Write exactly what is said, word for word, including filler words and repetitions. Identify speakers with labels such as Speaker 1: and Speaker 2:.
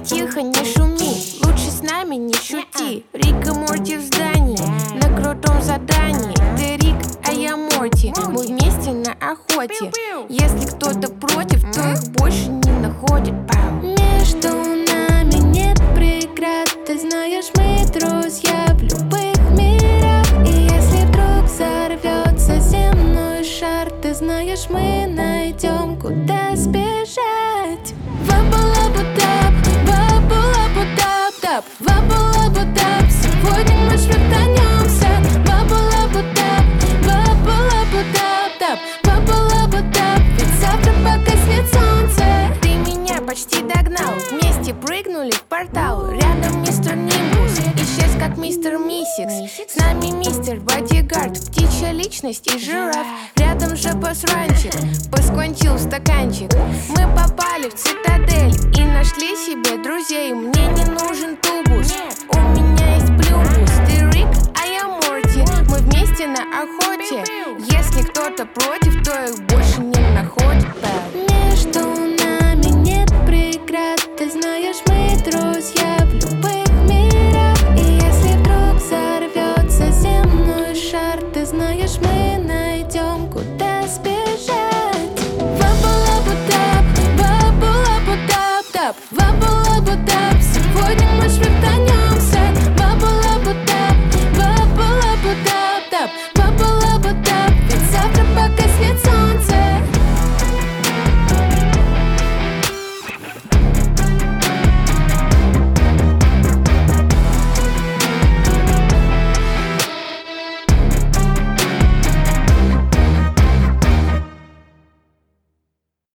Speaker 1: тихо, не шуми, лучше с нами не шути. Рик и Морти в здании, на крутом задании. Ты Рик, а я Морти, мы вместе на охоте. Если кто-то против, то их больше не находит.
Speaker 2: Между нами нет преград, ты знаешь, мы друзья в любых мирах. И если вдруг взорвется земной шар, ты знаешь, мы найдем, куда сбежать. Вабу-лабу-даб, вабу-лабу-даб-даб, вабу-лабу-даб, сегодня мы швартанемся. Вабу-лабу-даб, вабу-лабу-даб-даб, вабу-лабу-даб, ведь завтра погаснет солнце.
Speaker 1: Ты меня почти догнал, вместе прыгнули в портал. Рядом мистер Нимбус, исчез как мистер Миссикс. С нами мистер Бодигард, птичья личность и жираф. Рядом же босс-ранчик, поскончил стаканчик. Мы попали в цитадель и нашли себе друзей. Мне не нужен тубус, у меня есть плюбус. Ты Рик, а я Морти, мы вместе на охоте. Если кто-то против, то их